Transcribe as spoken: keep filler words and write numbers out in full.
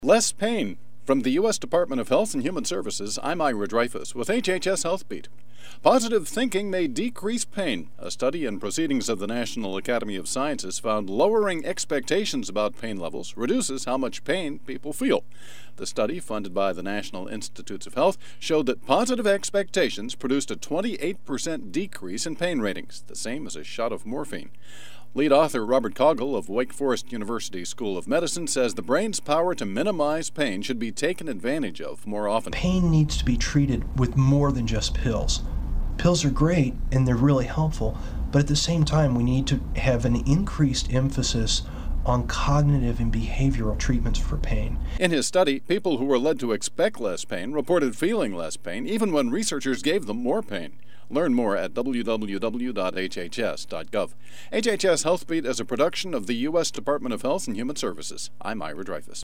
Less pain. From the U S Department of Health and Human Services, I'm Ira Dreyfus with H H S Health Beat. Positive thinking may decrease pain. A study in Proceedings of the National Academy of Sciences found lowering expectations about pain levels reduces how much pain people feel. The study, funded by the National Institutes of Health, showed that positive expectations produced a twenty-eight percent decrease in pain ratings, the same as a shot of morphine. Lead author Robert Coggle of Wake Forest University School of Medicine says the brain's power to minimize pain should be taken advantage of more often. Pain needs to be treated with more than just pills. Pills are great and they're really helpful, but at the same time we need to have an increased emphasis on cognitive and behavioral treatments for pain. In his study, people who were led to expect less pain reported feeling less pain even when researchers gave them more pain. Learn more at w w w dot h h s dot gov. H H S Health Beat is a production of the U S Department of Health and Human Services. I'm Ira Dreyfus.